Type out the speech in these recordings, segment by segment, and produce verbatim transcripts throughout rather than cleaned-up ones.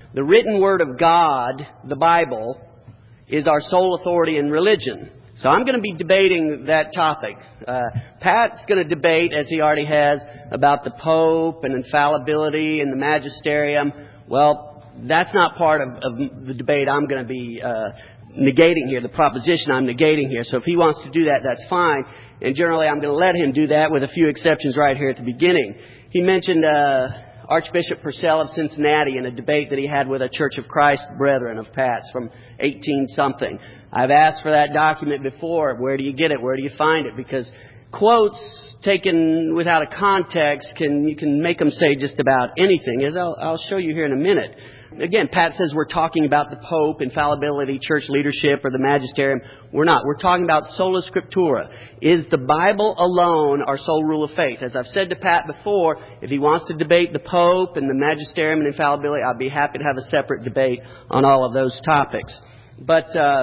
The written Word of God, the Bible, is our sole authority in religion. So I'm going to be debating that topic. Uh, Pat's going to debate, as he already has, about the Pope and infallibility and the magisterium. Well, that's not part of, of the debate I'm going to be uh, negating here, the proposition I'm negating here. So if he wants to do that, that's fine. And generally I'm going to let him do that with a few exceptions right here at the beginning. He mentioned uh, Archbishop Purcell of Cincinnati in a debate that he had with a Church of Christ brethren of Pat's from eighteen something. I've asked for that document before. Where do you get it? Where do you find it? Because quotes taken without a context, can you can make them say just about anything, as I'll, I'll show you here in a minute. Again, Pat says we're talking about the Pope, infallibility, church leadership, or the magisterium. We're not. We're talking about sola scriptura. Is the Bible alone our sole rule of faith? As I've said to Pat before, if he wants to debate the Pope and the magisterium and infallibility, I'd be happy to have a separate debate on all of those topics. But uh,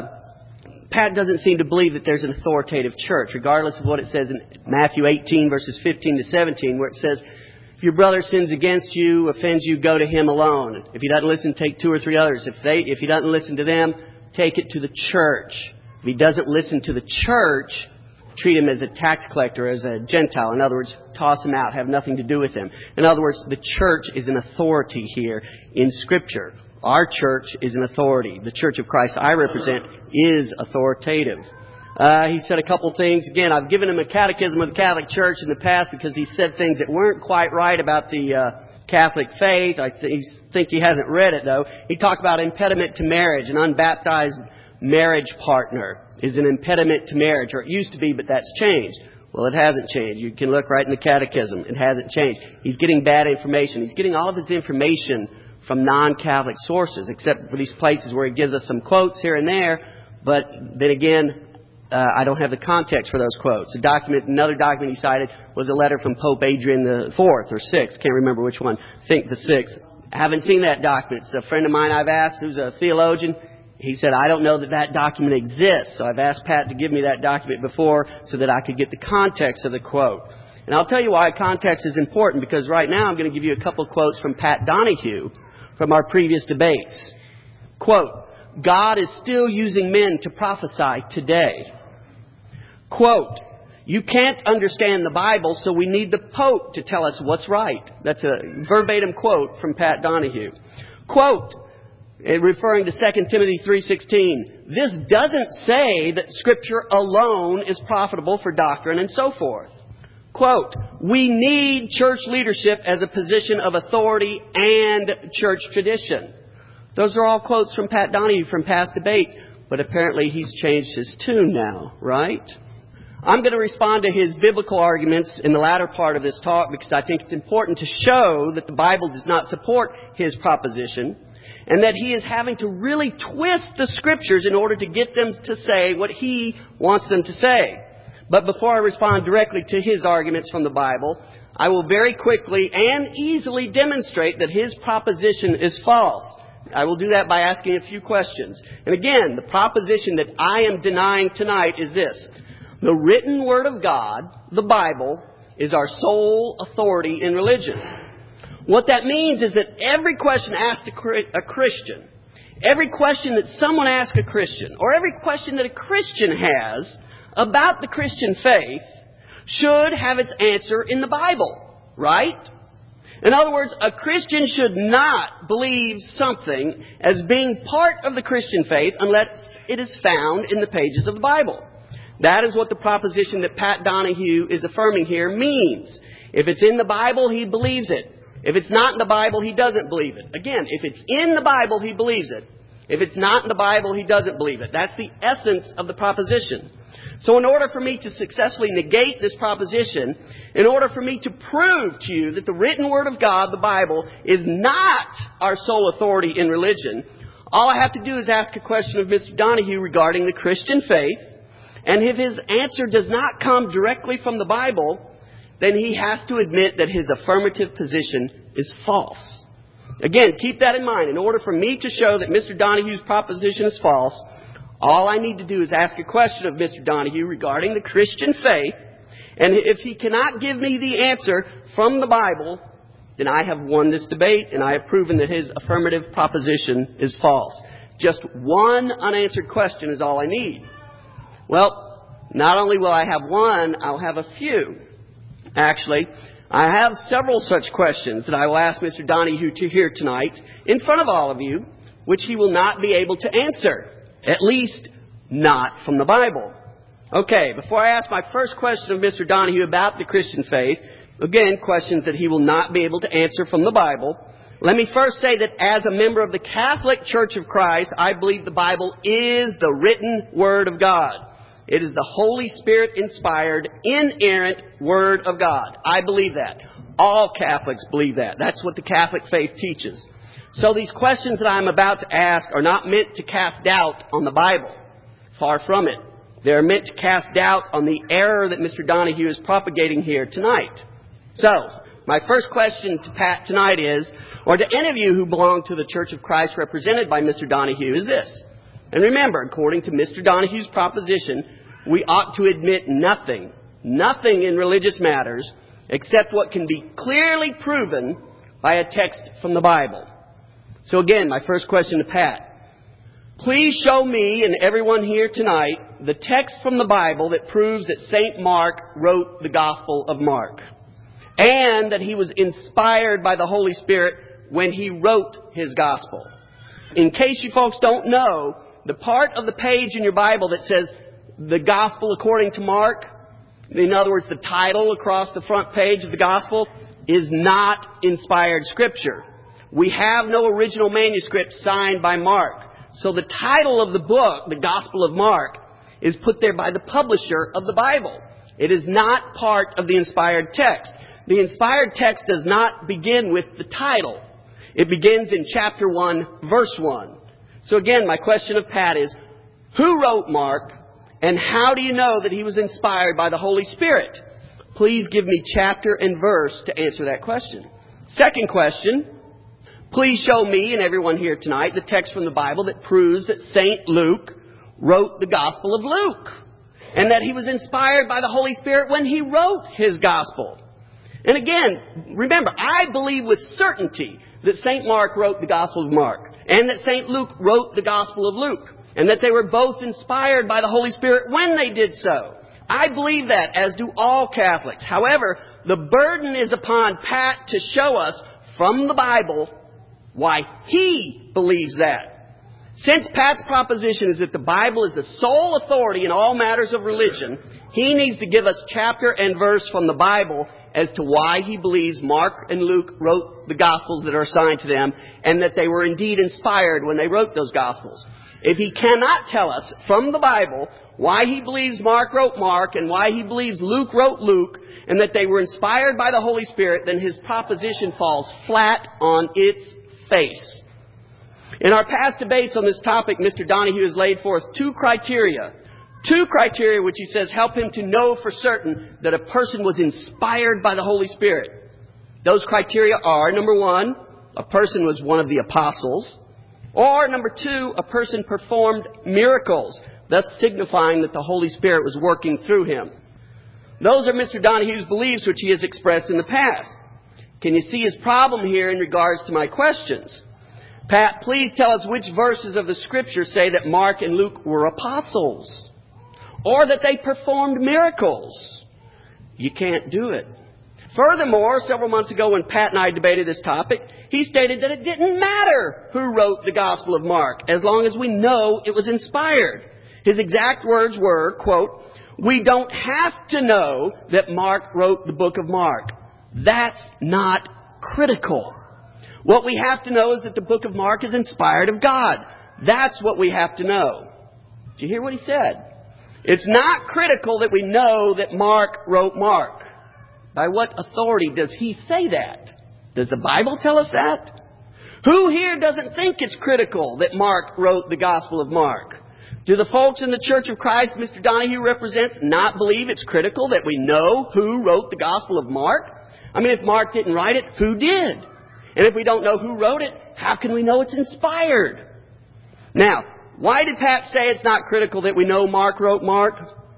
Pat doesn't seem to believe that there's an authoritative church, regardless of what it says in Matthew eighteen, verses fifteen to seventeen, where it says, if your brother sins against you, offends you, go to him alone. If he doesn't listen, take two or three others. If they, if he doesn't listen to them, take it to the church. If he doesn't listen to the church, treat him as a tax collector, as a Gentile. In other words, toss him out, have nothing to do with him. In other words, the church is an authority here in Scripture. Our church is an authority. The Church of Christ I represent is authoritative. Uh, he said a couple things. Again, I've given him a catechism of the Catholic Church in the past because he said things that weren't quite right about the uh, Catholic faith. I th- think he hasn't read it, though. He talked about impediment to marriage. An unbaptized marriage partner is an impediment to marriage, or it used to be, but that's changed. Well, it hasn't changed. You can look right in the catechism. It hasn't changed. He's getting bad information. He's getting all of his information from non-Catholic sources, except for these places where he gives us some quotes here and there. But then again, Uh, I don't have the context for those quotes. A document, another document he cited was a letter from Pope Adrian the Fourth or Sixth. Can't remember which one. I think the Sixth. I haven't seen that document. It's a friend of mine I've asked who's a theologian. He said, I don't know that that document exists. So I've asked Pat to give me that document before so that I could get the context of the quote. And I'll tell you why context is important, because right now I'm going to give you a couple of quotes from Pat Donahue from our previous debates. Quote, God is still using men to prophesy today. Quote, you can't understand the Bible, so we need the Pope to tell us what's right. That's a verbatim quote from Pat Donahue. Quote, referring to Second Timothy three sixteen, this doesn't say that Scripture alone is profitable for doctrine and so forth. Quote, we need church leadership as a position of authority and church tradition. Those are all quotes from Pat Donahue from past debates, but apparently he's changed his tune now, right? I'm going to respond to his biblical arguments in the latter part of this talk because I think it's important to show that the Bible does not support his proposition and that he is having to really twist the Scriptures in order to get them to say what he wants them to say. But before I respond directly to his arguments from the Bible, I will very quickly and easily demonstrate that his proposition is false. I will do that by asking a few questions. And again, the proposition that I am denying tonight is this. The written Word of God, the Bible, is our sole authority in religion. What that means is that every question asked a Christian, every question that someone asks a Christian, or every question that a Christian has about the Christian faith should have its answer in the Bible, right? In other words, a Christian should not believe something as being part of the Christian faith unless it is found in the pages of the Bible. That is what the proposition that Pat Donahue is affirming here means. If it's in the Bible, he believes it. If it's not in the Bible, he doesn't believe it. Again, if it's in the Bible, he believes it. If it's not in the Bible, he doesn't believe it. That's the essence of the proposition. So in order for me to successfully negate this proposition, in order for me to prove to you that the written Word of God, the Bible, is not our sole authority in religion, all I have to do is ask a question of Mister Donahue regarding the Christian faith. And if his answer does not come directly from the Bible, then he has to admit that his affirmative position is false. Again, keep that in mind. In order for me to show that Mister Donahue's proposition is false, all I need to do is ask a question of Mister Donahue regarding the Christian faith. And if he cannot give me the answer from the Bible, then I have won this debate and I have proven that his affirmative proposition is false. Just one unanswered question is all I need. Well, not only will I have one, I'll have a few. Actually, I have several such questions that I will ask Mister Donahue to hear tonight in front of all of you, which he will not be able to answer, at least not from the Bible. Okay, before I ask my first question of Mister Donahue about the Christian faith, again, questions that he will not be able to answer from the Bible, let me first say that as a member of the Catholic Church of Christ, I believe the Bible is the written Word of God. It is the Holy Spirit-inspired, inerrant Word of God. I believe that. All Catholics believe that. That's what the Catholic faith teaches. So these questions that I'm about to ask are not meant to cast doubt on the Bible. Far from it. They are meant to cast doubt on the error that Mister Donahue is propagating here tonight. So, my first question to Pat tonight is, or to any of you who belong to the Church of Christ represented by Mister Donahue, is this. And remember, according to Mister Donahue's proposition, we ought to admit nothing, nothing in religious matters, except what can be clearly proven by a text from the Bible. So again, my first question to Pat. Please show me and everyone here tonight the text from the Bible that proves that Saint Mark wrote the Gospel of Mark. And that he was inspired by the Holy Spirit when he wrote his Gospel. In case you folks don't know, the part of the page in your Bible that says the Gospel according to Mark, in other words, the title across the front page of the Gospel, is not inspired Scripture. We have no original manuscript signed by Mark. So the title of the book, the Gospel of Mark, is put there by the publisher of the Bible. It is not part of the inspired text. The inspired text does not begin with the title. It begins in chapter one, verse one. So again, my question of Pat is, who wrote Mark, and how do you know that he was inspired by the Holy Spirit? Please give me chapter and verse to answer that question. Second question, please show me and everyone here tonight the text from the Bible that proves that Saint Luke wrote the Gospel of Luke, and that he was inspired by the Holy Spirit when he wrote his Gospel. And again, remember, I believe with certainty that Saint Mark wrote the Gospel of Mark, and that Saint Luke wrote the Gospel of Luke, and that they were both inspired by the Holy Spirit when they did so. I believe that, as do all Catholics. However, the burden is upon Pat to show us from the Bible why he believes that. Since Pat's proposition is that the Bible is the sole authority in all matters of religion, he needs to give us chapter and verse from the Bible as to why he believes Mark and Luke wrote the Gospels that are assigned to them, and that they were indeed inspired when they wrote those Gospels. If he cannot tell us from the Bible why he believes Mark wrote Mark, and why he believes Luke wrote Luke, and that they were inspired by the Holy Spirit, then his proposition falls flat on its face. In our past debates on this topic, Mister Donahue has laid forth two criteria. Two criteria which he says help him to know for certain that a person was inspired by the Holy Spirit. Those criteria are, number one, a person was one of the apostles, or number two, a person performed miracles, thus signifying that the Holy Spirit was working through him. Those are Mister Donahue's beliefs which he has expressed in the past. Can you see his problem here in regards to my questions? Pat, please tell us which verses of the Scripture say that Mark and Luke were apostles, or that they performed miracles. You can't do it. Furthermore, several months ago when Pat and I debated this topic, he stated that it didn't matter who wrote the Gospel of Mark, as long as we know it was inspired. His exact words were, quote, "We don't have to know that Mark wrote the book of Mark. That's not critical. What we have to know is that the book of Mark is inspired of God. That's what we have to know." Did you hear what he said? It's not critical that we know that Mark wrote Mark. By what authority does he say that? Does the Bible tell us that? Who here doesn't think it's critical that Mark wrote the Gospel of Mark? Do the folks in the Church of Christ Mister Donahue represents not believe it's critical that we know who wrote the Gospel of Mark? I mean, if Mark didn't write it, who did? And if we don't know who wrote it, how can we know it's inspired? Now, why did Pat say it's not critical that we know Mark wrote Mark?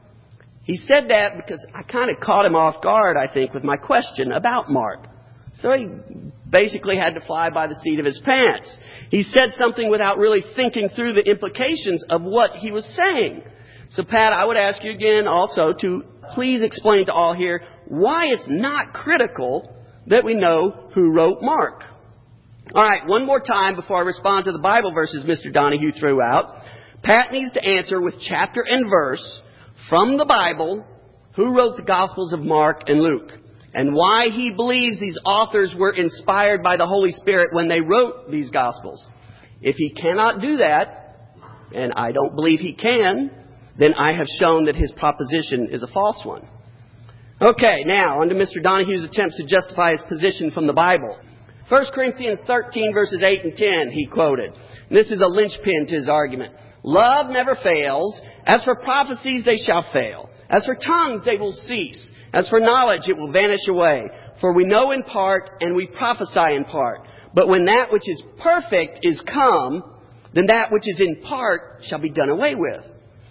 He said that because I kind of caught him off guard, I think, with my question about Mark. So he basically had to fly by the seat of his pants. He said something without really thinking through the implications of what he was saying. So, Pat, I would ask you again also to please explain to all here why it's not critical that we know who wrote Mark. All right, one more time before I respond to the Bible verses Mister Donahue threw out. Pat needs to answer with chapter and verse from the Bible who wrote the Gospels of Mark and Luke, and why he believes these authors were inspired by the Holy Spirit when they wrote these Gospels. If he cannot do that, and I don't believe he can, then I have shown that his proposition is a false one. Okay, now on to Mister Donahue's attempts to justify his position from the Bible. First Corinthians thirteen, verses eight and ten, he quoted. And this is a linchpin to his argument. Love never fails. As for prophecies, they shall fail. As for tongues, they will cease. As for knowledge, it will vanish away. For we know in part, and we prophesy in part. But when that which is perfect is come, then that which is in part shall be done away with.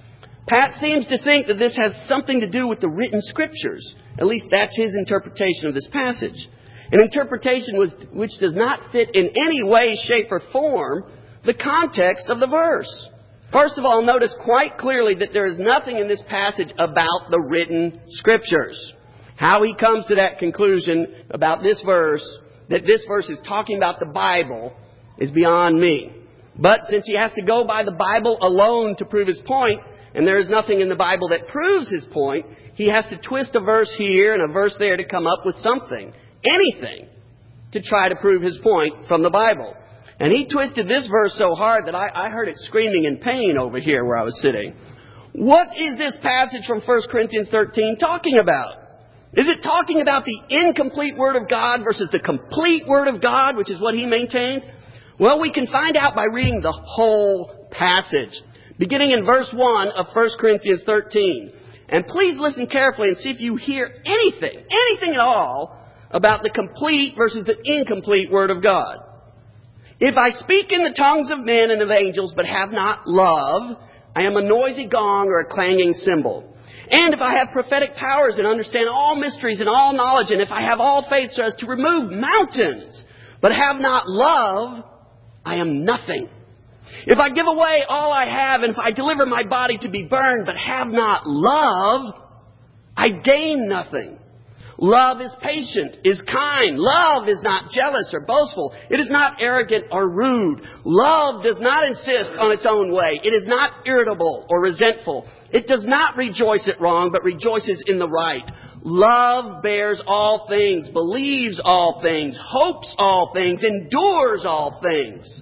Pat seems to think that this has something to do with the written Scriptures. At least that's his interpretation of this passage. An interpretation which does not fit in any way, shape, or form the context of the verse. First of all, notice quite clearly that there is nothing in this passage about the written Scriptures. How he comes to that conclusion about this verse, that this verse is talking about the Bible, is beyond me. But since he has to go by the Bible alone to prove his point, and there is nothing in the Bible that proves his point, he has to twist a verse here and a verse there to come up with something, anything, to try to prove his point from the Bible. And he twisted this verse so hard that I, I heard it screaming in pain over here where I was sitting. What is this passage from First Corinthians thirteen talking about? Is it talking about the incomplete Word of God versus the complete Word of God, which is what he maintains? Well, we can find out by reading the whole passage, beginning in verse one of First Corinthians thirteen. And please listen carefully and see if you hear anything, anything at all, about the complete versus the incomplete Word of God. If I speak in the tongues of men and of angels, but have not love, I am a noisy gong or a clanging cymbal. And if I have prophetic powers and understand all mysteries and all knowledge, and if I have all faith so as to remove mountains, but have not love, I am nothing. If I give away all I have, and if I deliver my body to be burned, but have not love, I gain nothing. Love is patient, is kind. Love is not jealous or boastful. It is not arrogant or rude. Love does not insist on its own way. It is not irritable or resentful. It does not rejoice at wrong, but rejoices in the right. Love bears all things, believes all things, hopes all things, endures all things.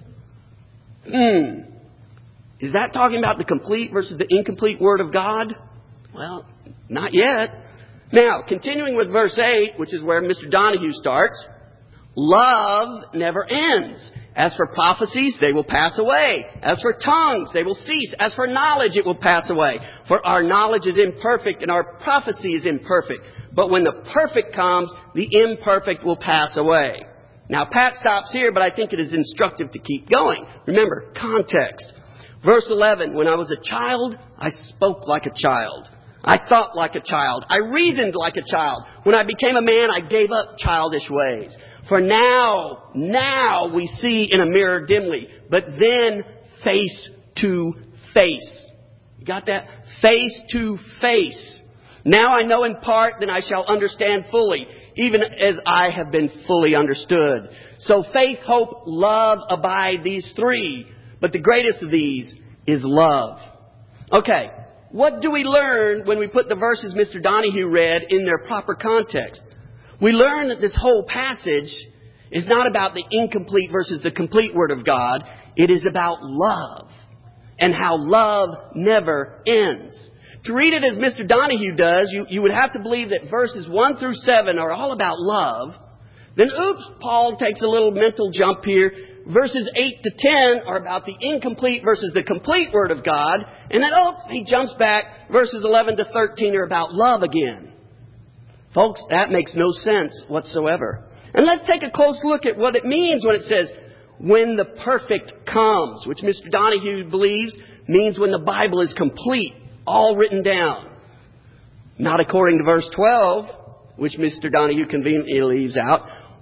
Hmm. Is that talking about the complete versus the incomplete Word of God? Well, not yet. Now, continuing with verse eight, which is where Mister Donahue starts, love never ends. As for prophecies, they will pass away. As for tongues, they will cease. As for knowledge, it will pass away. For our knowledge is imperfect and our prophecy is imperfect. But when the perfect comes, the imperfect will pass away. Now, Pat stops here, but I think it is instructive to keep going. Remember, context. Verse eleven, when I was a child, I spoke like a child. I thought like a child. I reasoned like a child. When I became a man, I gave up childish ways. For now, now we see in a mirror dimly, but then face to face. You got that? Face to face. Now I know in part, then I shall understand fully, even as I have been fully understood. So faith, hope, love abide, these three. But the greatest of these is love. Okay. What do we learn when we put the verses Mister Donahue read in their proper context? We learn that this whole passage is not about the incomplete versus the complete Word of God. It is about love and how love never ends. To read it as Mister Donahue does, you, you would have to believe that verses one through seven are all about love. Then, oops, Paul takes a little mental jump here. Verses eight to ten are about the incomplete versus the complete Word of God. And then, oh, he jumps back. Verses eleven to thirteen are about love again. Folks, that makes no sense whatsoever. And let's take a close look at what it means when it says, when the perfect comes, which Mister Donahue believes means when the Bible is complete, all written down. Not according to verse twelve, which Mister Donahue conveniently leaves out.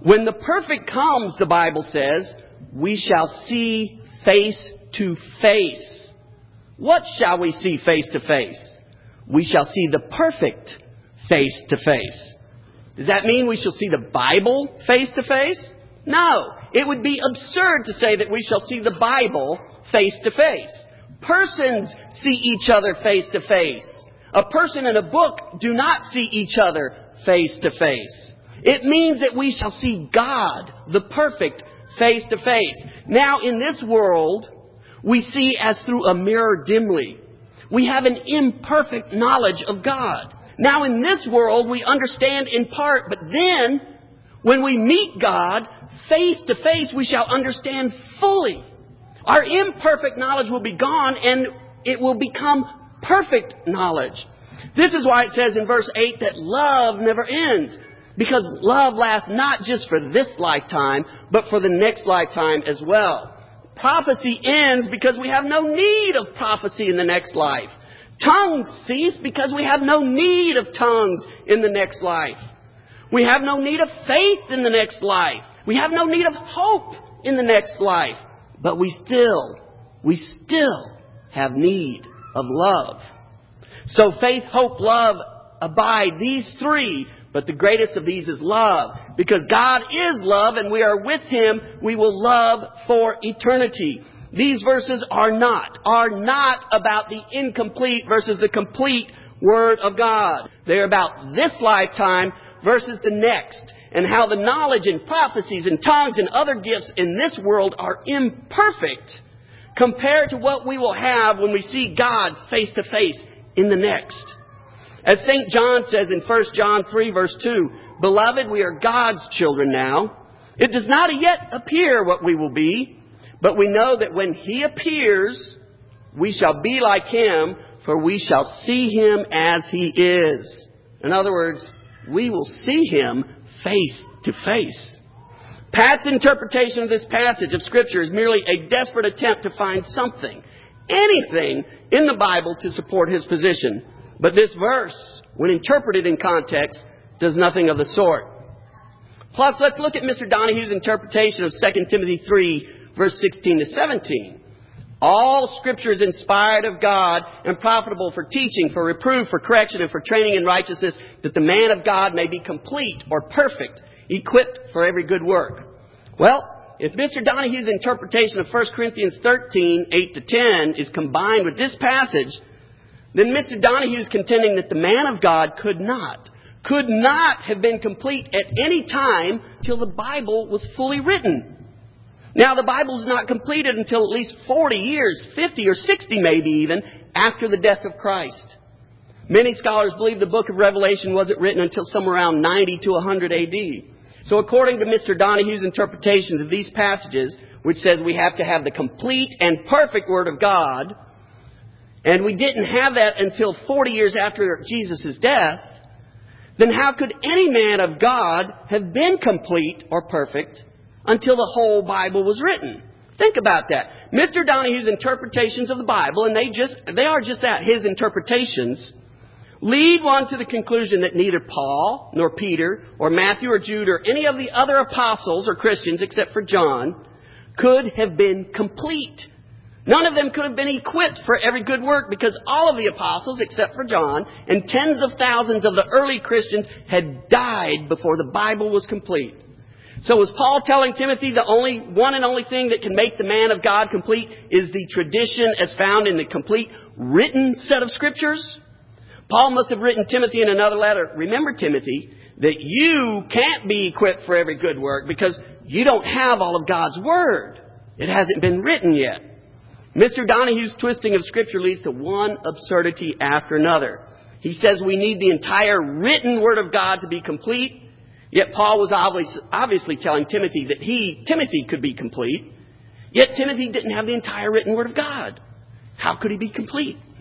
When the perfect comes, the Bible says, we shall see face to face. What shall we see face to face? We shall see the perfect face to face. Does that mean we shall see the Bible face to face? No. It would be absurd to say that we shall see the Bible face to face. Persons see each other face to face. A person and a book do not see each other face to face. It means that we shall see God, the perfect, face to face. Now, in this world, we see as through a mirror dimly. We have an imperfect knowledge of God. Now, in this world, we understand in part, but then, when we meet God, face to face, we shall understand fully. Our imperfect knowledge will be gone, and it will become perfect knowledge. This is why it says in verse eight that love never ends. Because love lasts not just for this lifetime, but for the next lifetime as well. Prophecy ends because we have no need of prophecy in the next life. Tongues cease because we have no need of tongues in the next life. We have no need of faith in the next life. We have no need of hope in the next life. But we still, we still have need of love. So faith, hope, love abide, these three. But the greatest of these is love. Because God is love and we are with Him, we will love for eternity. These verses are not, are not about the incomplete versus the complete Word of God. They're about this lifetime versus the next. And how the knowledge and prophecies and tongues and other gifts in this world are imperfect compared to what we will have when we see God face to face in the next. As Saint John says in First John three verse two, Beloved, we are God's children now. It does not yet appear what we will be, but we know that when He appears, we shall be like Him, for we shall see Him as He is. In other words, we will see Him face to face. Pat's interpretation of this passage of Scripture is merely a desperate attempt to find something, anything in the Bible to support his position. But this verse, when interpreted in context, does nothing of the sort. Plus, let's look at Mister Donahue's interpretation of Second Timothy three, verse sixteen to seventeen. All Scripture is inspired of God and profitable for teaching, for reproof, for correction, and for training in righteousness, that the man of God may be complete or perfect, equipped for every good work. Well, if Mister Donahue's interpretation of First Corinthians thirteen, eight to ten is combined with this passage, then Mister Donahue is contending that the man of God could not, could not have been complete at any time till the Bible was fully written. Now, the Bible is not completed until at least forty years, fifty or sixty maybe even, after the death of Christ. Many scholars believe the book of Revelation wasn't written until somewhere around ninety to one hundred A D. So according to Mister Donahue's interpretations of these passages, which says we have to have the complete and perfect Word of God, and we didn't have that until forty years after Jesus' death, then how could any man of God have been complete or perfect until the whole Bible was written? Think about that. Mister Donahue's interpretations of the Bible, and they just they are just that, his interpretations, lead one to the conclusion that neither Paul, nor Peter, or Matthew, or Jude, or any of the other apostles or Christians, except for John, could have been complete. None of them could have been equipped for every good work, because all of the apostles, except for John, and tens of thousands of the early Christians had died before the Bible was complete. So was Paul telling Timothy the only one and only thing that can make the man of God complete is the tradition as found in the complete written set of Scriptures? Paul must have written Timothy in another letter, remember, Timothy, that you can't be equipped for every good work because you don't have all of God's Word. It hasn't been written yet. Mister Donahue's twisting of Scripture leads to one absurdity after another. He says we need the entire written Word of God to be complete. Yet Paul was obviously telling Timothy that he, Timothy, could be complete. Yet Timothy didn't have the entire written Word of God. How could he be complete?